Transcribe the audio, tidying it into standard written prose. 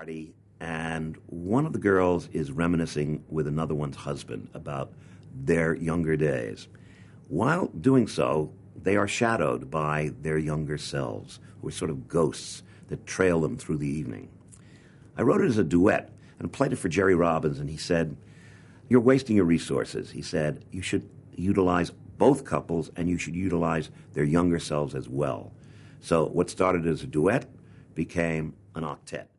party, and one of the girls is reminiscing with another one's husband about their younger days. While doing so, they are shadowed by their younger selves, who are sort of ghosts that trail them through the evening. I wrote it as a duet and played it for Jerry Robbins, and he said, "You're wasting your resources." He said, "You should utilize both couples, and you should utilize their younger selves as well." So what started as a duet became an octet.